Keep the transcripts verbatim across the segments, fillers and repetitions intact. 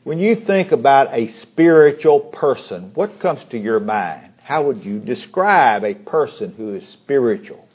When you think about a spiritual person, what comes to your mind? How would you describe a person who is spiritual?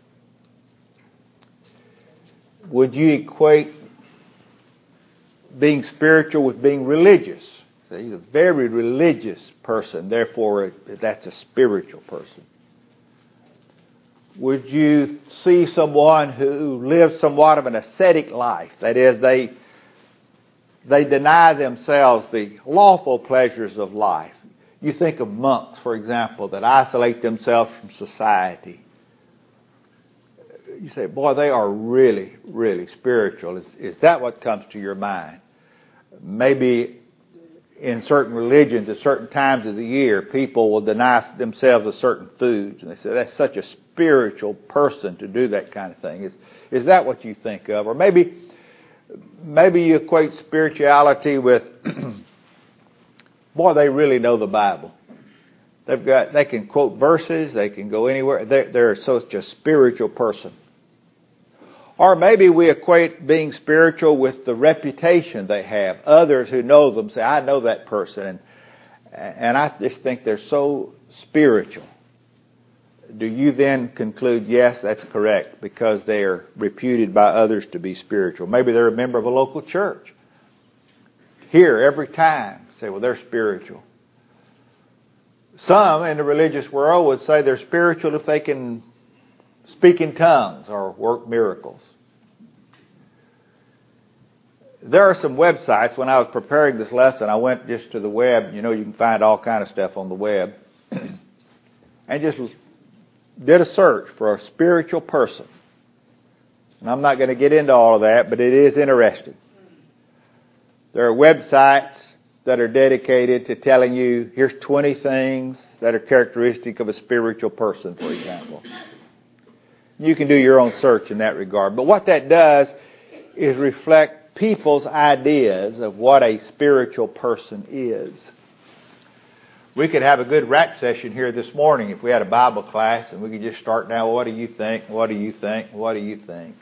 Would you equate being spiritual with being religious? So he's a very religious person, therefore that's a spiritual person. Would you see someone who lives somewhat of an ascetic life? That is, they they deny themselves the lawful pleasures of life. You think of monks, for example, that isolate themselves from society. You say, boy, they are really, really spiritual. Is, is that what comes to your mind? Maybe in certain religions, at certain times of the year, people will deny themselves of certain foods. And they say, that's such a spiritual person to do that kind of thing. Is, is that what you think of? Or maybe, maybe you equate spirituality with, boy, they really know the Bible. They've got, they can quote verses, they can go anywhere. They're, they're such a spiritual person. Or maybe we equate being spiritual with the reputation they have. Others who know them say, I know that person, and, and I just think they're so spiritual. Do you then conclude, yes, that's correct, because they are reputed by others to be spiritual? Maybe they're a member of a local church. Here, every time, say, well, they're spiritual. Some in the religious world would say they're spiritual if they can speak in tongues or work miracles. There are some websites. When I was preparing this lesson, I went just to the web. You know, you can find all kind of stuff on the web. And just did a search for a spiritual person. And I'm not going to get into all of that, but it is interesting. There are websites that are dedicated to telling you, here's twenty things that are characteristic of a spiritual person, for example. You can do your own search in that regard. But what that does is reflect people's ideas of what a spiritual person is. We could have a good rap session here this morning if we had a Bible class, and we could just start now, what do you think? What do you think? What do you think?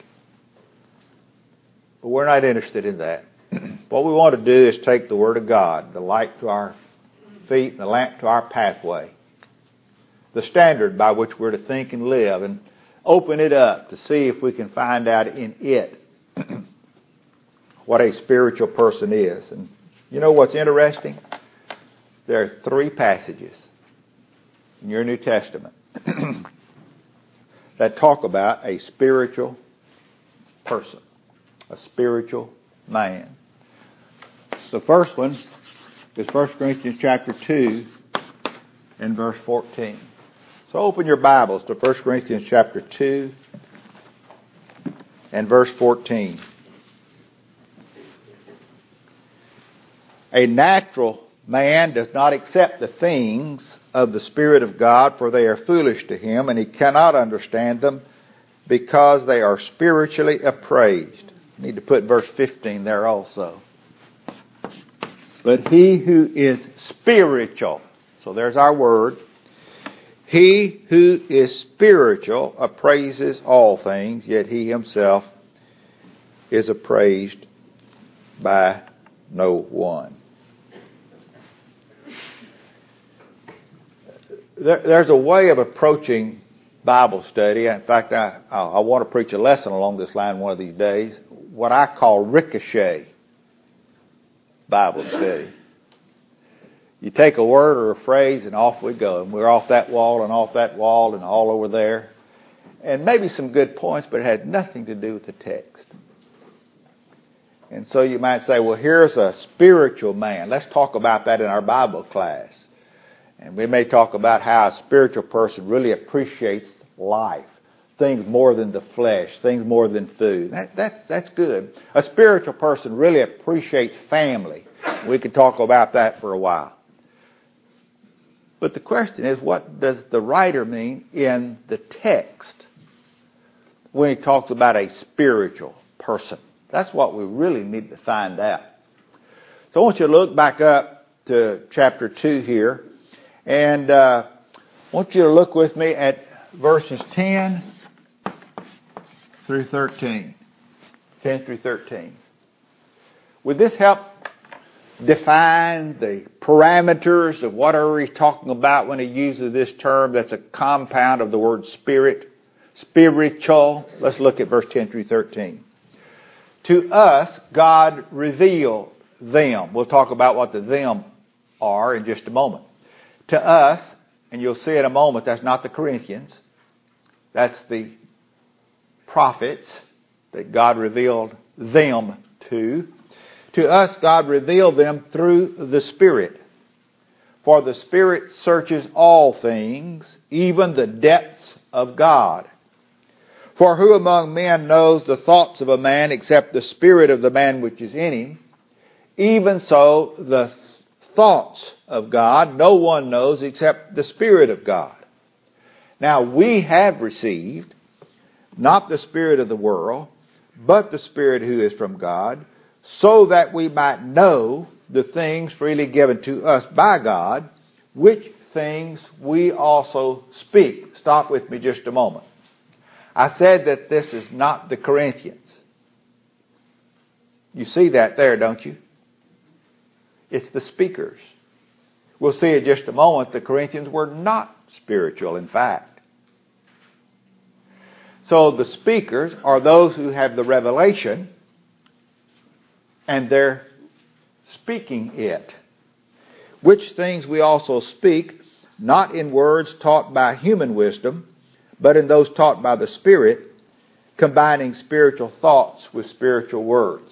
But we're not interested in that. What we want to do is take the Word of God, the light to our feet and the lamp to our pathway, the standard by which we're to think and live, and open it up to see if we can find out in it what a spiritual person is. And you know what's interesting? There are three passages in your New Testament that talk about a spiritual person, a spiritual man. The first one is First Corinthians chapter two and verse fourteen. So open your Bibles to First Corinthians chapter two and verse fourteen. A natural man does not accept the things of the Spirit of God, for they are foolish to him, and he cannot understand them because they are spiritually appraised. I need to put verse fifteen there also. But he who is spiritual, so there's our word, he who is spiritual appraises all things, yet he himself is appraised by no one. There, there's a way of approaching Bible study. In fact, I, I want to preach a lesson along this line one of these days, what I call ricochet Bible study. You take a word or a phrase and off we go. And we're off that wall and off that wall and all over there. And maybe some good points, but it has nothing to do with the text. And so you might say, well, here's a spiritual man. Let's talk about that in our Bible class. And we may talk about how a spiritual person really appreciates life. Things more than the flesh. Things more than food. That, that, that's good. A spiritual person really appreciates family. We could talk about that for a while. But the question is, what does the writer mean in the text when he talks about a spiritual person? That's what we really need to find out. So I want you to look back up to chapter two here. And uh, I want you to look with me at verses ten through thirteen. ten through thirteen. Would this help define the parameters of what are we talking about when he uses this term that's a compound of the word spirit, spiritual. Let's look at verse ten through thirteen. To us, God revealed them. We'll talk about what the them are in just a moment. To us, and you'll see in a moment, that's not the Corinthians. That's the prophets that God revealed them to. To us, God revealed them through the Spirit. For the Spirit searches all things, even the depths of God. For who among men knows the thoughts of a man except the spirit of the man which is in him? Even so, the thoughts of God no one knows except the Spirit of God. Now we have received not the spirit of the world, but the Spirit who is from God, so that we might know the things freely given to us by God, which things we also speak. Stop with me just a moment. I said that this is not the Corinthians. You see that there, don't you? It's the speakers. We'll see in just a moment the Corinthians were not spiritual, in fact. So the speakers are those who have the revelation, and they're speaking it. Which things we also speak, not in words taught by human wisdom, but in those taught by the Spirit, combining spiritual thoughts with spiritual words.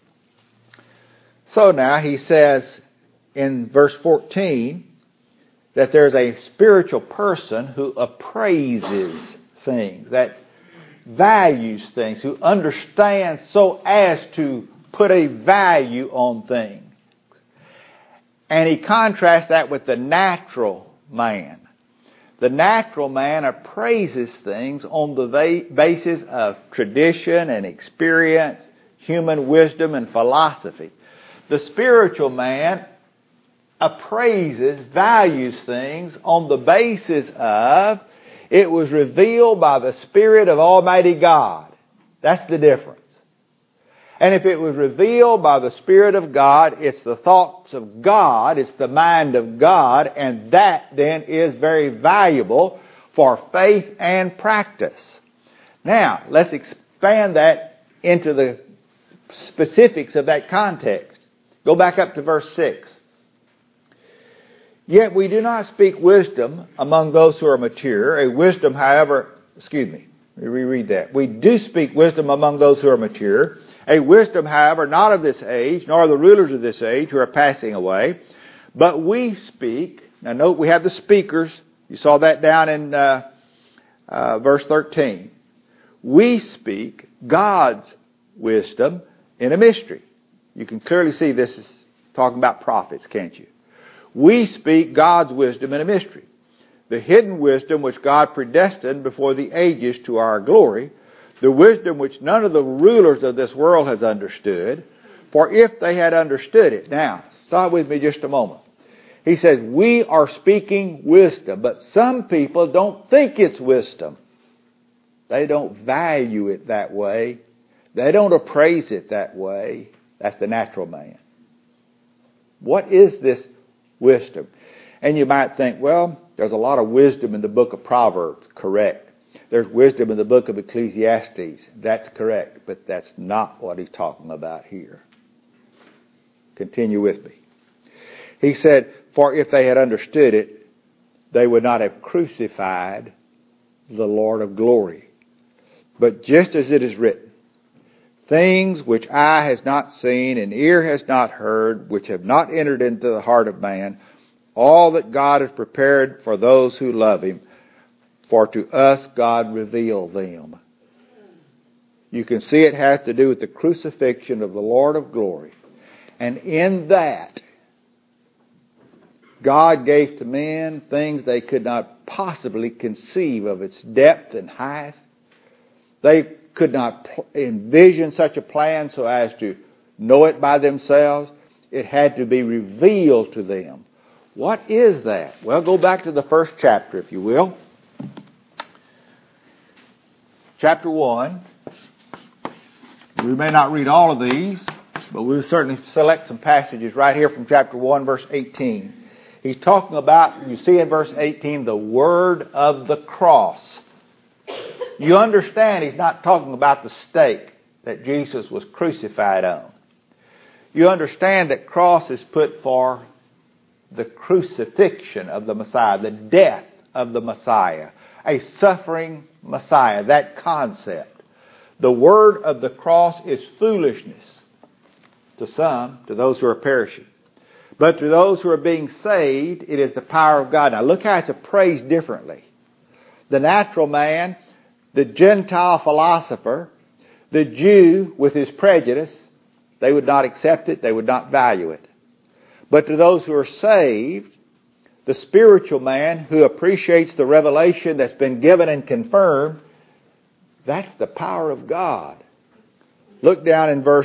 So now he says in verse fourteen that there's a spiritual person who appraises things, that values things, who understands so as to put a value on things. And he contrasts that with the natural man. The natural man appraises things on the basis of tradition and experience, human wisdom and philosophy. The spiritual man appraises, values things on the basis of it was revealed by the Spirit of Almighty God. That's the difference. And if it was revealed by the Spirit of God, it's the thoughts of God, it's the mind of God, and that then is very valuable for faith and practice. Now, let's expand that into the specifics of that context. Go back up to verse six. Yet we do not speak wisdom among those who are mature, a wisdom, however, excuse me, let me reread that. We do speak wisdom among those who are mature, a wisdom, however, not of this age, nor the rulers of this age who are passing away, but we speak. Now note we have the speakers. You saw that down in uh, uh, verse thirteen. We speak God's wisdom in a mystery. You can clearly see this is talking about prophets, can't you? We speak God's wisdom in a mystery. The hidden wisdom which God predestined before the ages to our glory, the wisdom which none of the rulers of this world has understood, for if they had understood it. Now, stop with me just a moment. He says, we are speaking wisdom, but some people don't think it's wisdom. They don't value it that way. They don't appraise it that way. That's the natural man. What is this wisdom? And you might think, well, there's a lot of wisdom in the book of Proverbs. Correct. There's wisdom in the book of Ecclesiastes. That's correct. But that's not what he's talking about here. Continue with me. He said, for if they had understood it, they would not have crucified the Lord of glory. But just as it is written, things which eye has not seen and ear has not heard, which have not entered into the heart of man, all that God has prepared for those who love Him, for to us God revealed them. You can see it has to do with the crucifixion of the Lord of glory. And in that, God gave to men things they could not possibly conceive of its depth and height. They could not envision such a plan so as to know it by themselves. It had to be revealed to them. What is that? Well, go back to the first chapter, if you will. Chapter one. We may not read all of these, but we'll certainly select some passages right here from chapter one, verse eighteen. He's talking about, you see in verse eighteen, the word of the cross. You understand he's not talking about the stake that Jesus was crucified on. You understand that cross is put for the crucifixion of the Messiah, the death of the Messiah, a suffering Messiah, that concept. The word of the cross is foolishness to some, to those who are perishing. But to those who are being saved, it is the power of God. Now look how it's appraised differently. The natural man, the Gentile philosopher, the Jew with his prejudice, they would not accept it, they would not value it. But to those who are saved, the spiritual man who appreciates the revelation that's been given and confirmed, that's the power of God. Look down in verse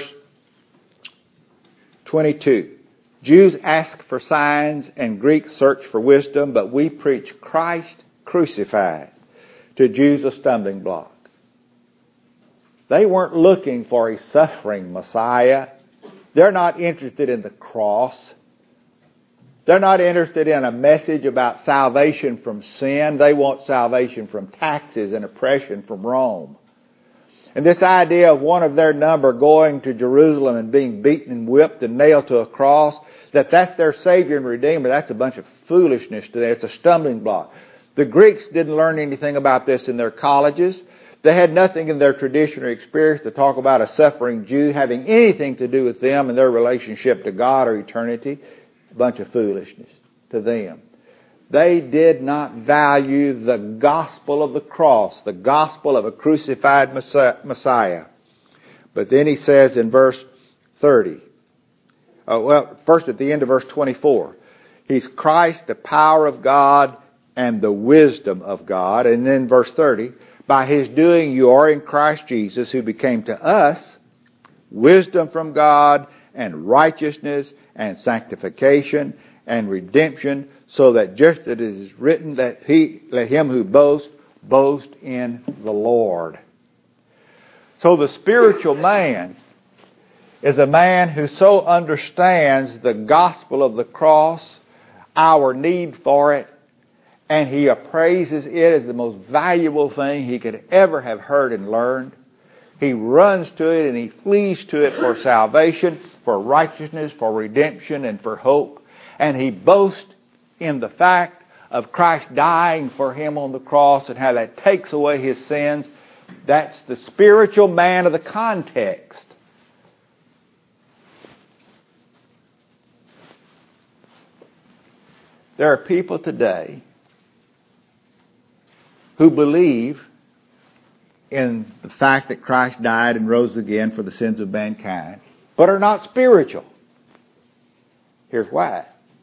twenty-two. Jews ask for signs and Greeks search for wisdom, but we preach Christ crucified. To Jews a stumbling block. They weren't looking for a suffering Messiah. They're not interested in the cross. They're not interested in a message about salvation from sin. They want salvation from taxes and oppression from Rome. And this idea of one of their number going to Jerusalem and being beaten and whipped and nailed to a cross, that that's their Savior and Redeemer, that's a bunch of foolishness to them. It's a stumbling block. The Greeks didn't learn anything about this in their colleges. They had nothing in their tradition or experience to talk about a suffering Jew having anything to do with them and their relationship to God or eternity. A bunch of foolishness to them. They did not value the gospel of the cross, the gospel of a crucified Messiah. But then he says in verse thirty, oh, well, first at the end of verse twenty-four, he's Christ, the power of God and the wisdom of God. And then verse thirty, by his doing you are in Christ Jesus, who became to us wisdom from God and righteousness and sanctification and redemption, so that just as it is written that he, let him who boasts, boast in the Lord. So the spiritual man is a man who so understands the gospel of the cross, our need for it, and he appraises it as the most valuable thing he could ever have heard and learned. He runs to it and he flees to it for salvation, for righteousness, for redemption, and for hope. And he boasts in the fact of Christ dying for him on the cross and how that takes away his sins. That's the spiritual man of the context. There are people today who believe in the fact that Christ died and rose again for the sins of mankind, but are not spiritual. Here's why.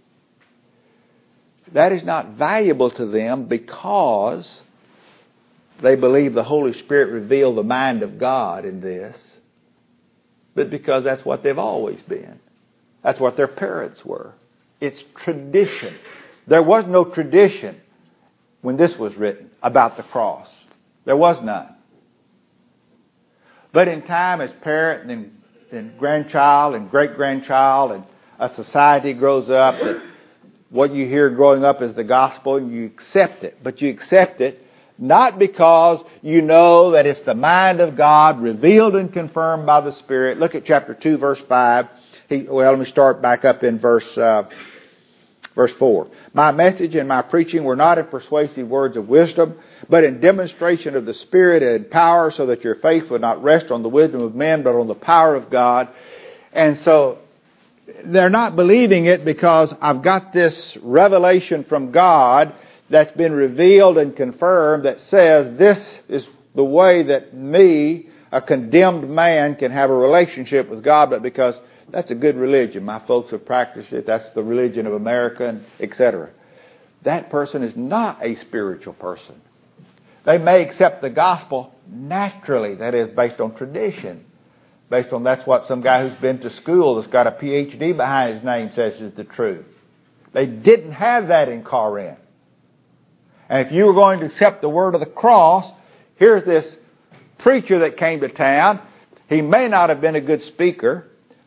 That is not valuable to them because they believe the Holy Spirit revealed the mind of God in this, but because that's what they've always been. That's what their parents were. It's tradition. There was no tradition when this was written about the cross. There was none. But in time, as parent and, and grandchild and great-grandchild and a society grows up, that what you hear growing up is the gospel and you accept it. But you accept it not because you know that it's the mind of God revealed and confirmed by the Spirit. Look at chapter two, verse five. He, well, let me start back up in verse uh, verse four. My message and my preaching were not in persuasive words of wisdom, but in demonstration of the Spirit and power, so that your faith would not rest on the wisdom of men, but on the power of God. And so they're not believing it because I've got this revelation from God that's been revealed and confirmed that says this is the way that me, a condemned man, can have a relationship with God, but because that's a good religion. My folks have practiced it. That's the religion of America, and et cetera. That person is not a spiritual person. They may accept the gospel naturally, that is, based on tradition. Based on that's what some guy who's been to school that's got a P H D behind his name says is the truth. They didn't have that in Corinth. And if you were going to accept the word of the cross, here's this preacher that came to town. He may not have been a good speaker,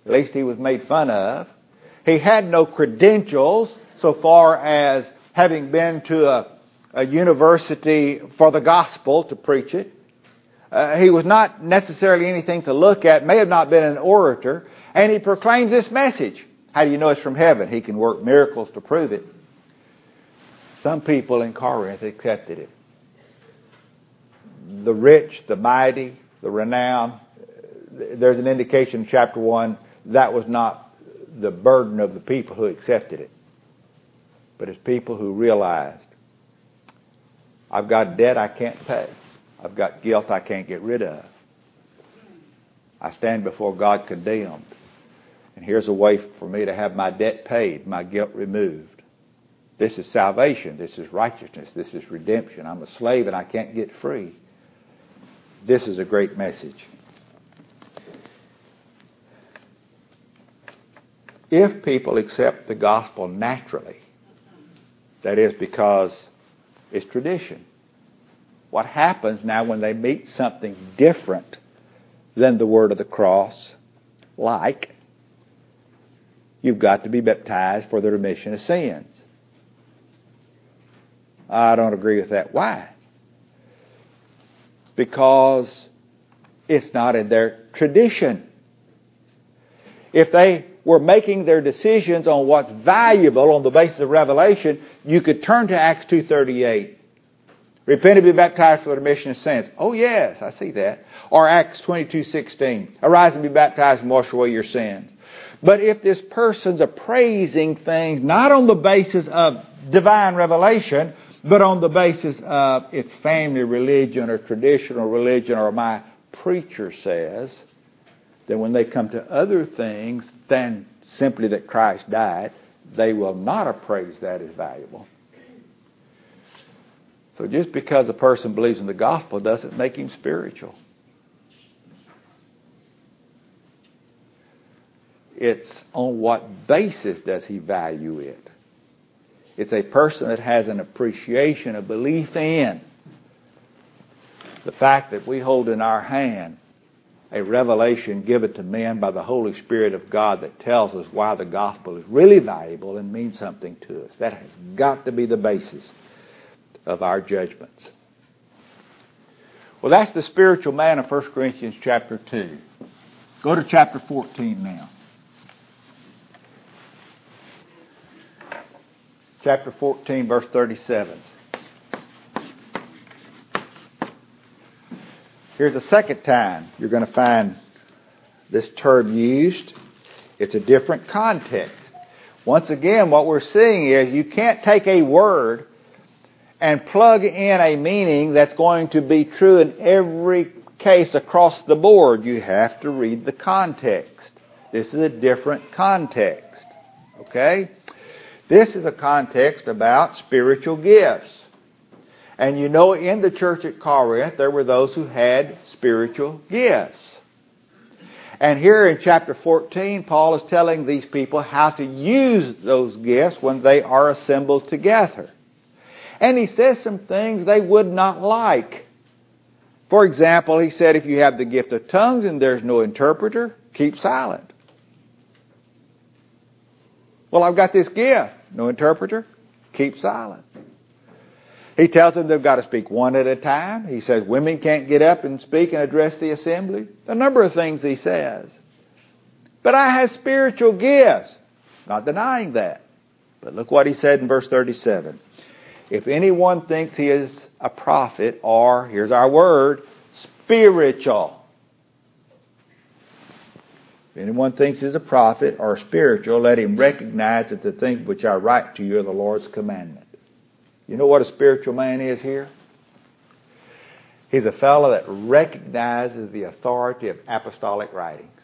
At least he was made fun of. He had no credentials so far as having been to a, a university for the gospel to preach it. Uh, he was not necessarily anything to look at, may have not been an orator, and he proclaims this message. How do you know it's from heaven? He can work miracles to prove it. Some people in Corinth accepted it. The rich, the mighty, the renowned. There's an indication in chapter one that was not the burden of the people who accepted it, but it's people who realized, I've got debt I can't pay. I've got guilt I can't get rid of. I stand before God condemned. And here's a way for me to have my debt paid, my guilt removed. This is salvation. This is righteousness. This is redemption. I'm a slave and I can't get free. This is a great message. If people accept the gospel naturally, that is because it's tradition, what happens now when they meet something different than the word of the cross, like you've got to be baptized for the remission of sins? I don't agree with that. Why? Because it's not in their tradition. If they were making their decisions on what's valuable on the basis of revelation, you could turn to Acts two thirty-eight. Repent and be baptized for the remission of sins. Oh yes, I see that. Or Acts twenty-two sixteen. Arise and be baptized and wash away your sins. But if this person's appraising things not on the basis of divine revelation, but on the basis of its family religion or traditional religion or my preacher says, then when they come to other things than simply that Christ died, they will not appraise that as valuable. So just because a person believes in the gospel doesn't make him spiritual. It's on what basis does he value it? It's a person that has an appreciation, a belief in the fact that we hold in our hand a revelation given to men by the Holy Spirit of God that tells us why the gospel is really valuable and means something to us. That has got to be the basis of our judgments. Well, that's the spiritual man of First Corinthians chapter two. Go to chapter fourteen now. Chapter fourteen, verse thirty-seven. Here's a second time you're going to find this term used. It's a different context. Once again, what we're seeing is you can't take a word and plug in a meaning that's going to be true in every case across the board. You have to read the context. This is a different context. Okay? This is a context about spiritual gifts. And you know, in the church at Corinth, there were those who had spiritual gifts. And here in chapter fourteen, Paul is telling these people how to use those gifts when they are assembled together. And he says some things they would not like. For example, he said, if you have the gift of tongues and there's no interpreter, keep silent. Well, I've got this gift. No interpreter, keep silent. He tells them they've got to speak one at a time. He says women can't get up and speak and address the assembly. A number of things he says. But I have spiritual gifts. Not denying that. But look what he said in verse thirty-seven. If anyone thinks he is a prophet, or, here's our word, spiritual. If anyone thinks he's a prophet or spiritual, let him recognize that the things which I write to you are the Lord's commandment. You know what a spiritual man is here? He's a fellow that recognizes the authority of apostolic writings.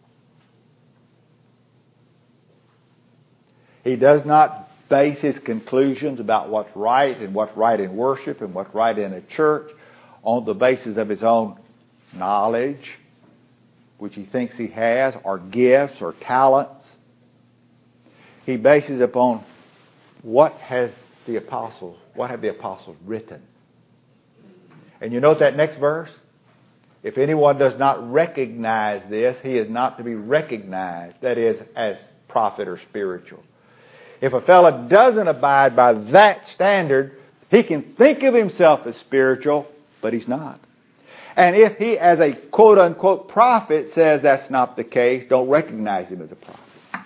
He does not base his conclusions about what's right and what's right in worship and what's right in a church on the basis of his own knowledge, which he thinks he has, or gifts or talents. He bases upon what has the apostles, what have the apostles written. And you note that next verse? If anyone does not recognize this, he is not to be recognized, that is, as prophet or spiritual. If a fellow doesn't abide by that standard, he can think of himself as spiritual, but he's not. And if he, as a quote-unquote prophet, says that's not the case, don't recognize him as a prophet.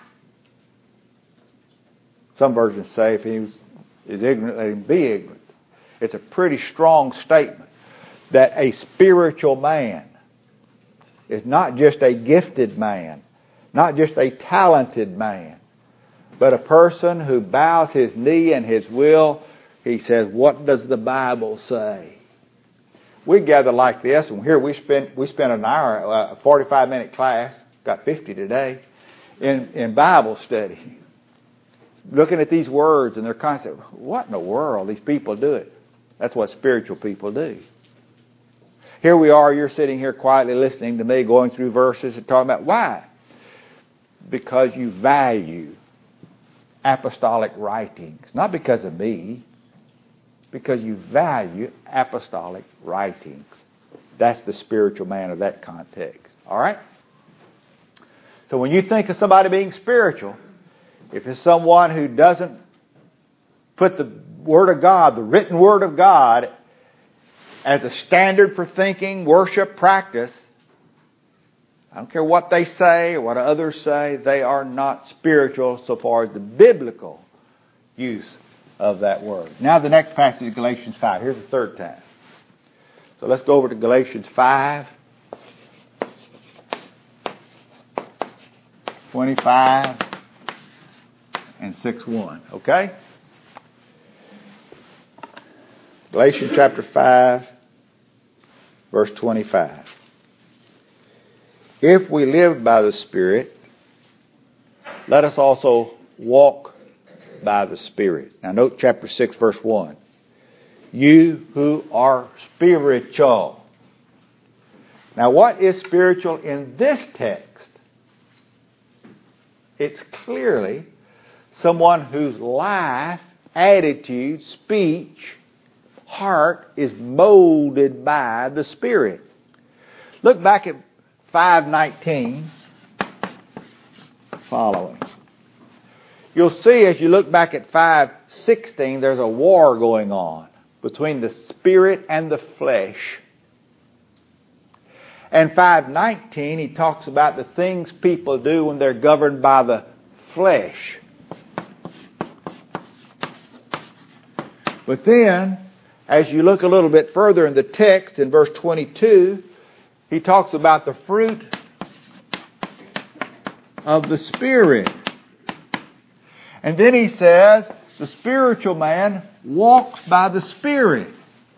Some versions say if he is ignorant, let him be ignorant. It's a pretty strong statement that a spiritual man is not just a gifted man, not just a talented man, but a person who bows his knee and his will. He says, what does the Bible say? We gather like this, and here we spent we spent an hour, a forty-five minute class, got fifty today, in, in Bible study. Looking at these words and their concept. What in the world? These people do it. That's what spiritual people do. Here we are, you're sitting here quietly listening to me, going through verses and talking about why? Because you value apostolic writings. Not because of me. Because you value apostolic writings. That's the spiritual man of that context. All right? So when you think of somebody being spiritual, if it's someone who doesn't put the Word of God, the written Word of God, as a standard for thinking, worship, practice, I don't care what they say or what others say, they are not spiritual so far as the biblical use of that word. Now the next passage is Galatians five. Here's the third time. So let's go over to Galatians five. twenty-five and six one. Okay? Galatians chapter five, verse twenty-five. If we live by the Spirit, let us also walk by the Spirit. Now note chapter six, verse one. You who are spiritual. Now what is spiritual in this text? It's clearly someone whose life, attitude, speech, heart is molded by the Spirit. Look back at five nineteen following. You'll see as you look back at five sixteen, there's a war going on between the spirit and the flesh. And five nineteen, he talks about the things people do when they're governed by the flesh. But then, as you look a little bit further in the text, in verse twenty-two, he talks about the fruit of the Spirit. And then he says, the spiritual man walks by the Spirit.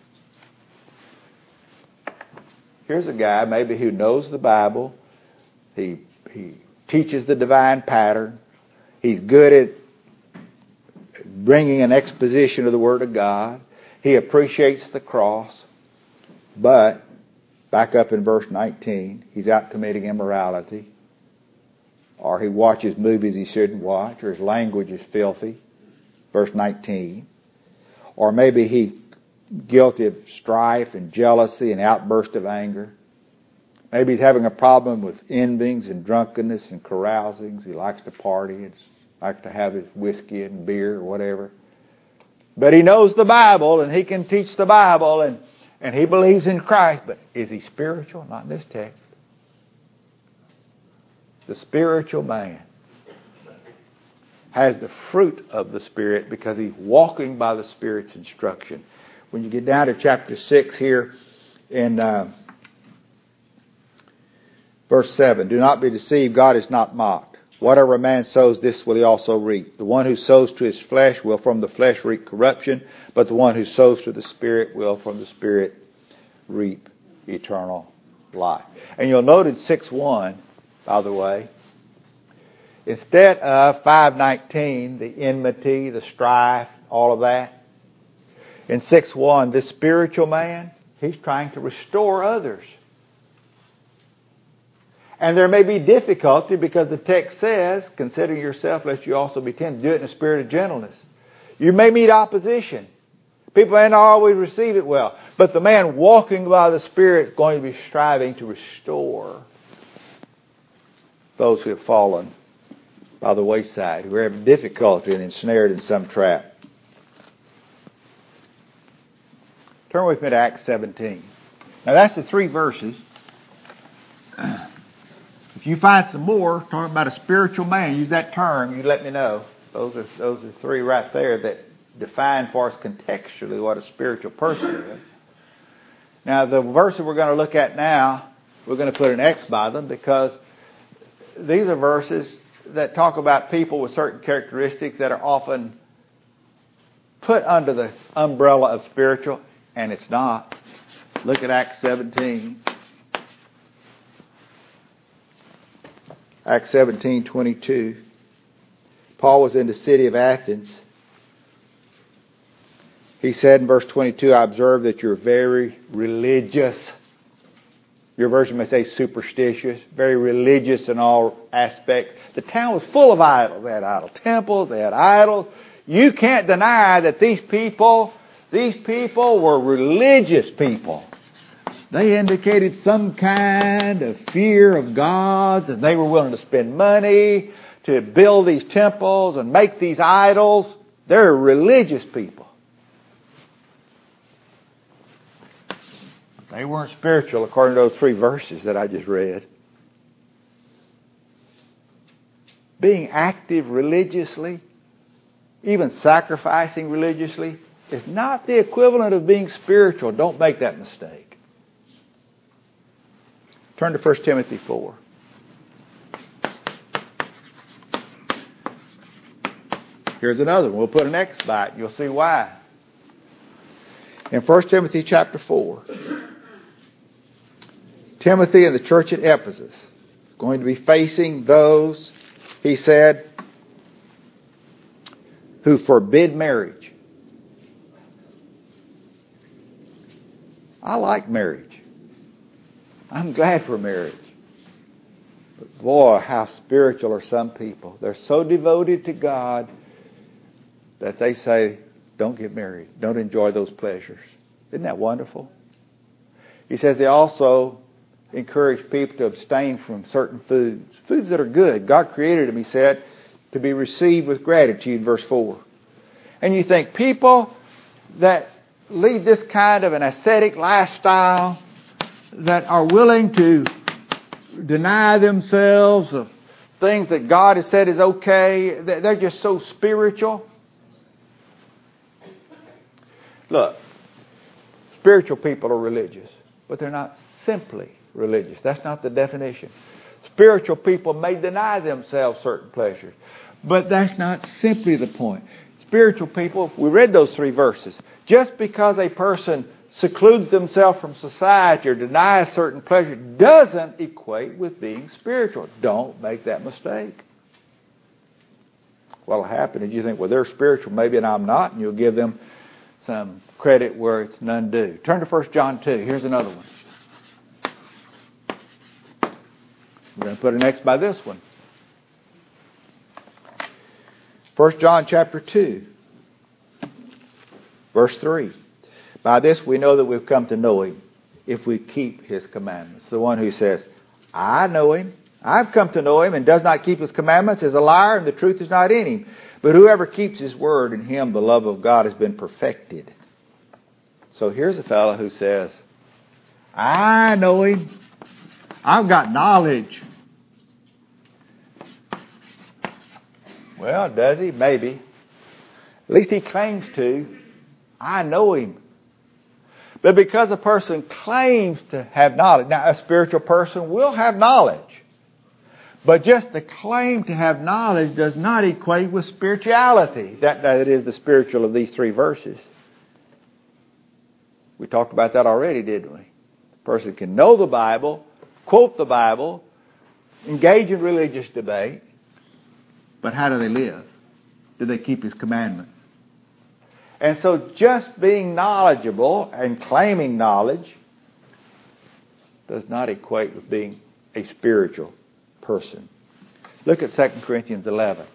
Here's a guy maybe who knows the Bible. He, he teaches the divine pattern. He's good at bringing an exposition of the Word of God. He appreciates the cross. But, back up in verse nineteen, he's out committing immorality. Or he watches movies he shouldn't watch, or his language is filthy. Verse nineteen. Or maybe he's guilty of strife and jealousy and outburst of anger. Maybe he's having a problem with envyings and drunkenness and carousings. He likes to party and likes to have his whiskey and beer or whatever. But he knows the Bible and he can teach the Bible and, and he believes in Christ. But is he spiritual? Not in this text. The spiritual man has the fruit of the Spirit because he's walking by the Spirit's instruction. When you get down to chapter six here in uh, verse seven, do not be deceived, God is not mocked. Whatever a man sows, this will he also reap. The one who sows to his flesh will from the flesh reap corruption, but the one who sows to the Spirit will from the Spirit reap eternal life. And you'll note in six one, by the way, instead of five nineteen, the enmity, the strife, all of that, in six one, this spiritual man, he's trying to restore others. And there may be difficulty because the text says, consider yourself lest you also be tempted. Do it in a spirit of gentleness. You may meet opposition. People may not always receive it well. But the man walking by the Spirit is going to be striving to restore those who have fallen by the wayside, who are having difficulty and ensnared in some trap. Turn with me to Acts seventeen. Now that's the three verses. If you find some more talking about a spiritual man, use that term, you let me know. Those are those are three right there that define for us contextually what a spiritual person is. Now the verses we're going to look at now, we're going to put an X by them because these are verses that talk about people with certain characteristics that are often put under the umbrella of spiritual, and it's not. Look at Acts seventeen. Acts seventeen twenty-two. Paul was in the city of Athens. He said in verse twenty-two, I observe that you're very religious. Your version may say superstitious, very religious in all aspects. The town was full of idols. They had idol temples, they had idols. You can't deny that these people, these people were religious people. They indicated some kind of fear of gods, and they were willing to spend money to build these temples and make these idols. They're religious people. They weren't spiritual according to those three verses that I just read. Being active religiously, even sacrificing religiously, is not the equivalent of being spiritual. Don't make that mistake. Turn to First Timothy four. Here's another one. We'll put an X by it. You'll see why. In First Timothy chapter four, Timothy and the church at Ephesus is going to be facing those, he said, who forbid marriage. I like marriage. I'm glad for marriage. But boy, how spiritual are some people. They're so devoted to God that they say, don't get married. Don't enjoy those pleasures. Isn't that wonderful? He says they also encourage people to abstain from certain foods. Foods that are good. God created them, he said, to be received with gratitude, verse four. And you think people that lead this kind of an ascetic lifestyle, that are willing to deny themselves of things that God has said is okay, they're just so spiritual. Look, spiritual people are religious, but they're not simply religious. That's not the definition. Spiritual people may deny themselves certain pleasures, but that's not simply the point. Spiritual people, we read those three verses. Just because a person secludes themselves from society or denies certain pleasure doesn't equate with being spiritual. Don't make that mistake. What'll happen is you think, well, they're spiritual, maybe, and I'm not, and you'll give them some credit where it's none due. Turn to First John two. Here's another one. We're going to put an X by this one. First John chapter two, verse three. By this we know that we've come to know Him if we keep His commandments. The one who says, I know Him, I've come to know Him, and does not keep His commandments is a liar, and the truth is not in him. But whoever keeps His word, in him the love of God has been perfected. So here's a fellow who says, I know Him, I've got knowledge. Well, does he? Maybe. At least he claims to. I know Him. But because a person claims to have knowledge, now a spiritual person will have knowledge. But just the claim to have knowledge does not equate with spirituality. That, that is the spiritual of these three verses. We talked about that already, didn't we? The person can know the Bible, quote the Bible, engage in religious debate, but how do they live? Do they keep His commandments? And so just being knowledgeable and claiming knowledge does not equate with being a spiritual person. Look at Second Corinthians eleven.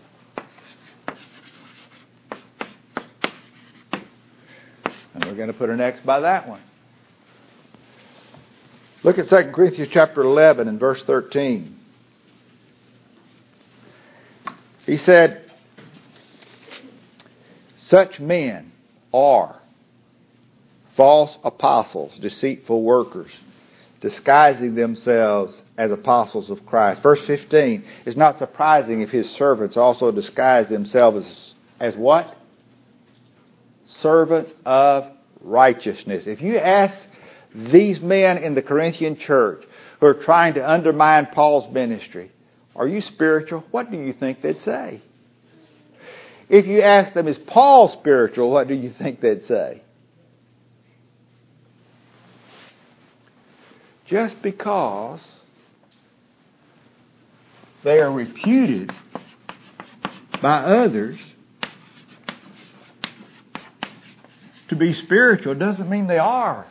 And we're going to put an X by that one. Look at Second Corinthians chapter eleven and verse thirteen. He said, such men are false apostles, deceitful workers, disguising themselves as apostles of Christ. Verse fifteen, it's not surprising if his servants also disguise themselves as, as what? Servants of righteousness. If you ask these men in the Corinthian church who are trying to undermine Paul's ministry, are you spiritual? What do you think they'd say? If you ask them, is Paul spiritual? What do you think they'd say? Just because they are reputed by others to be spiritual doesn't mean they are.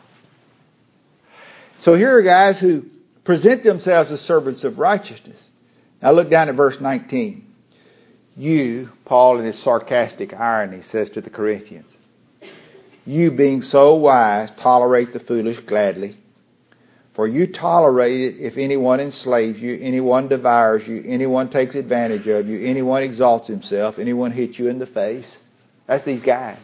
So here are guys who present themselves as servants of righteousness. Now look down at verse nineteen. You, Paul in his sarcastic irony says to the Corinthians, you being so wise, tolerate the foolish gladly. For you tolerate it if anyone enslaves you, anyone devours you, anyone takes advantage of you, anyone exalts himself, anyone hits you in the face. That's these guys.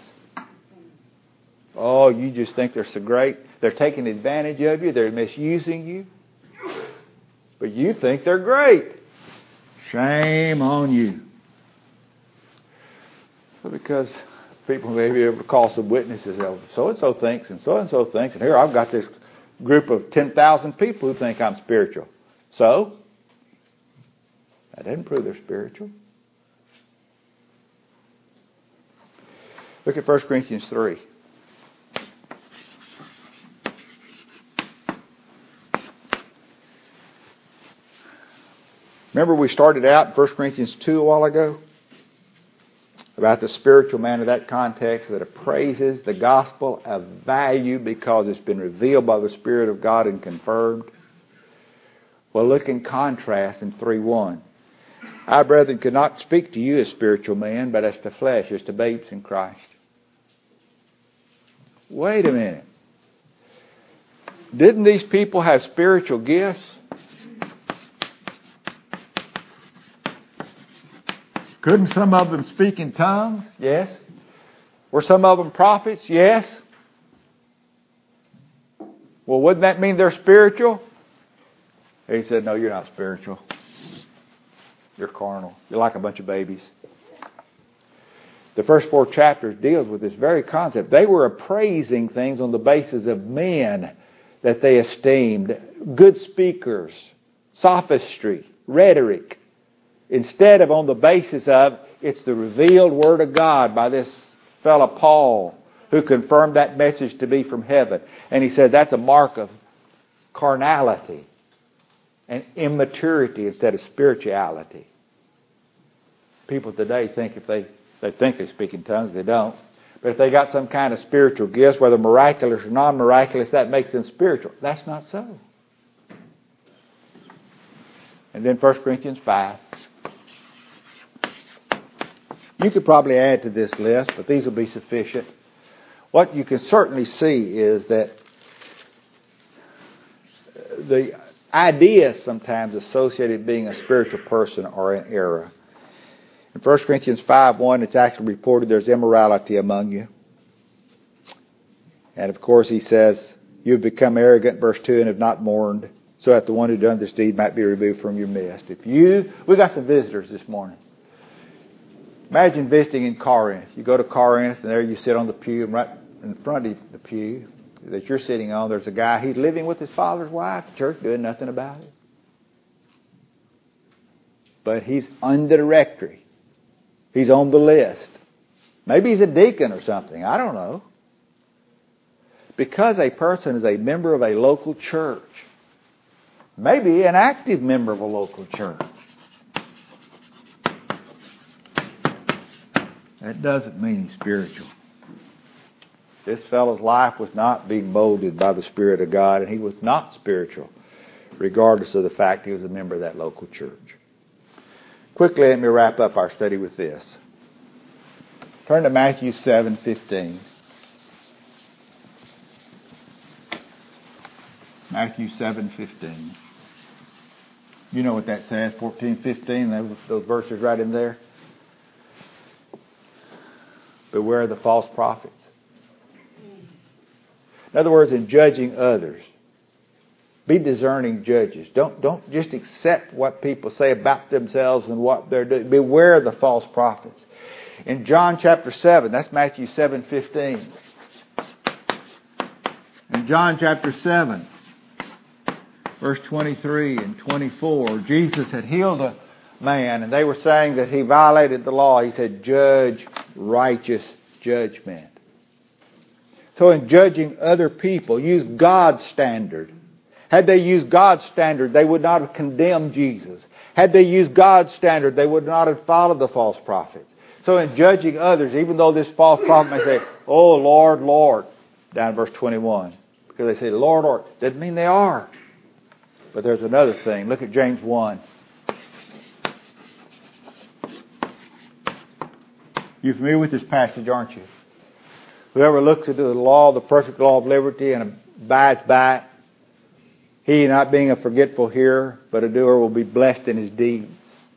Oh, you just think they're so great. They're taking advantage of you. They're misusing you. But you think they're great. Shame on you. Because people may be able to call some witnesses. So-and-so thinks and so-and-so thinks. And here I've got this group of ten thousand people who think I'm spiritual. So, that doesn't prove they're spiritual. Look at First Corinthians three. Remember we started out in First Corinthians two a while ago? About the spiritual man of that context that appraises the gospel of value because it's been revealed by the Spirit of God and confirmed. Well, look in contrast in three one. I, brethren, could not speak to you as spiritual men, but as to flesh, as to babes in Christ. Wait a minute. Didn't these people have spiritual gifts? Couldn't some of them speak in tongues? Yes. Were some of them prophets? Yes. Well, wouldn't that mean they're spiritual? He said, no, you're not spiritual. You're carnal. You're like a bunch of babies. The first four chapters deals with this very concept. They were appraising things on the basis of men that they esteemed, good speakers, sophistry, rhetoric, instead of on the basis of it's the revealed Word of God by this fellow Paul who confirmed that message to be from heaven. And he said that's a mark of carnality and immaturity instead of spirituality. People today think if they, they think they speak in tongues, they don't. But if they got some kind of spiritual gifts, whether miraculous or non-miraculous, that makes them spiritual. That's not so. And then First Corinthians five. You could probably add to this list, but these will be sufficient. What you can certainly see is that the ideas sometimes associated with being a spiritual person are in error. In First Corinthians five one, it's actually reported there's immorality among you. And of course he says, you've become arrogant, verse two, and have not mourned, so that the one who done this deed might be removed from your midst. If you, we got some visitors this morning. Imagine visiting in Corinth. You go to Corinth and there you sit on the pew, and right in front of the pew that you're sitting on, there's a guy, he's living with his father's wife, church doing nothing about it. But he's on the directory. He's on the list. Maybe he's a deacon or something. I don't know. Because a person is a member of a local church, maybe an active member of a local church, that doesn't mean he's spiritual. This fellow's life was not being molded by the Spirit of God, and he was not spiritual, regardless of the fact he was a member of that local church. Quickly, let me wrap up our study with this. Turn to Matthew seven fifteen. Matthew seven fifteen. You know what that says, fourteen, fifteen, those, those verses right in there. Beware of the false prophets. In other words, in judging others, be discerning judges. Don't, don't just accept what people say about themselves and what they're doing. Beware of the false prophets. In John chapter seven, that's Matthew seven fifteen. In John chapter seven, verse twenty-three and twenty-four, Jesus had healed a man and they were saying that he violated the law. He said, judge righteous judgment. So in judging other people, use God's standard. Had they used God's standard, they would not have condemned Jesus. Had they used God's standard, they would not have followed the false prophets. So in judging others, even though this false prophet may say, oh, Lord, Lord, down in verse twenty-one, because they say, Lord, Lord, doesn't mean they are. But there's another thing. Look at James one. You're familiar with this passage, aren't you? Whoever looks into the law, the perfect law of liberty, and abides by it, he, not being a forgetful hearer, but a doer, will be blessed in his deeds.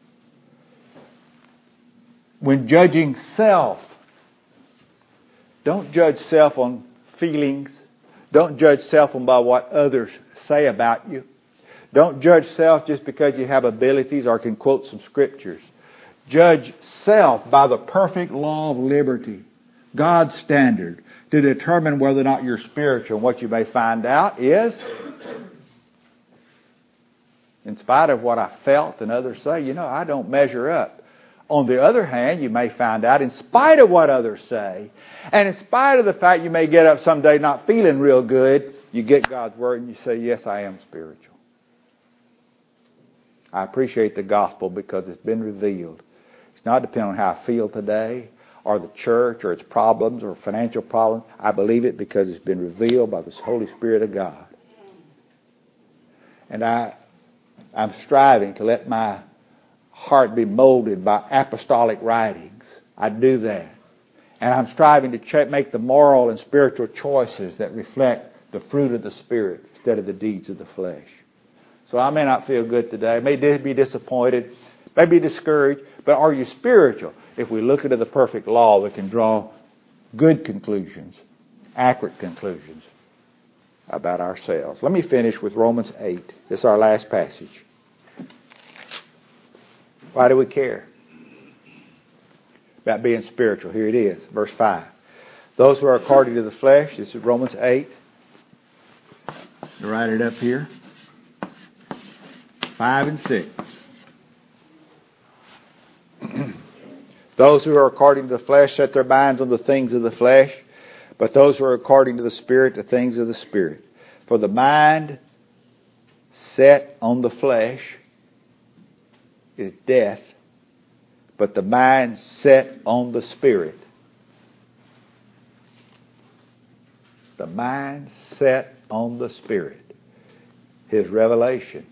When judging self, don't judge self on feelings. Don't judge self on by what others say about you. Don't judge self just because you have abilities or can quote some scriptures. Judge self by the perfect law of liberty, God's standard, to determine whether or not you're spiritual. And what you may find out is, in spite of what I felt and others say, you know, I don't measure up. On the other hand, you may find out, in spite of what others say, and in spite of the fact you may get up someday not feeling real good, you get God's Word and you say, yes, I am spiritual. I appreciate the gospel because it's been revealed. It's not dependent on how I feel today, or the church, or its problems, or financial problems. I believe it because it's been revealed by the Holy Spirit of God. And I, I'm striving to let my heart be molded by apostolic writings. I do that. And I'm striving to ch- make the moral and spiritual choices that reflect the fruit of the Spirit instead of the deeds of the flesh. So I may not feel good today. I may be disappointed, may be discouraged, but are you spiritual? If we look into the perfect law, we can draw good conclusions, accurate conclusions about ourselves. Let me finish with Romans eight. This is our last passage. Why do we care about being spiritual? Here it is, verse five. Those who are according to the flesh, this is Romans eight. I'll write it up here. five and six. Those who are according to the flesh set their minds on the things of the flesh, but those who are according to the Spirit, the things of the Spirit. For the mind set on the flesh is death, but the mind set on the Spirit. The mind set on the Spirit. His revelation.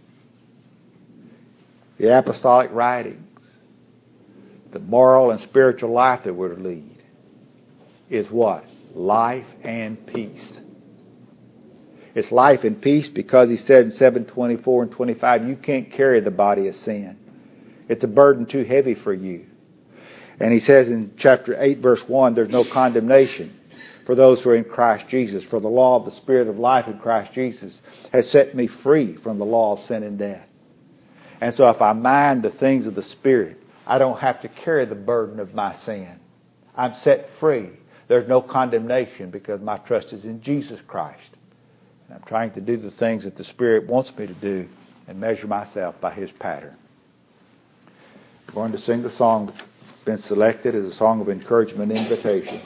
The apostolic writings. The moral and spiritual life that we're to lead is what? Life and peace. It's life and peace because he said in seven twenty-four and twenty-five, you can't carry the body of sin. It's a burden too heavy for you. And he says in chapter eight, verse one, there's no condemnation for those who are in Christ Jesus. For the law of the Spirit of life in Christ Jesus has set me free from the law of sin and death. And so if I mind the things of the Spirit, I don't have to carry the burden of my sin. I'm set free. There's no condemnation because my trust is in Jesus Christ. And I'm trying to do the things that the Spirit wants me to do and measure myself by His pattern. We're going to sing the song that's been selected as a song of encouragement and invitation.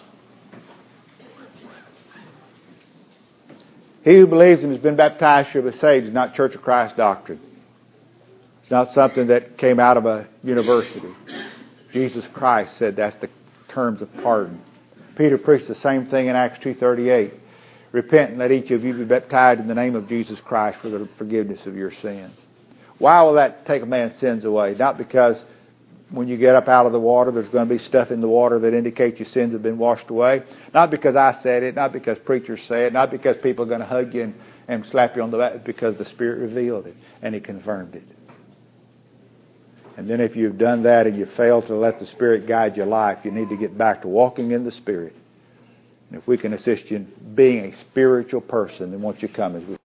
He who believes and has been baptized shall be saved is not Church of Christ doctrine. It's not something that came out of a university. Jesus Christ said that's the terms of pardon. Peter preached the same thing in Acts two thirty-eight. Repent and let each of you be baptized in the name of Jesus Christ for the forgiveness of your sins. Why will that take a man's sins away? Not because when you get up out of the water, there's going to be stuff in the water that indicates your sins have been washed away. Not because I said it. Not because preachers say it. Not because people are going to hug you and, and slap you on the back because the Spirit revealed it and He confirmed it. And then if you've done that and you fail to let the Spirit guide your life, you need to get back to walking in the Spirit. And if we can assist you in being a spiritual person, then won't you come as we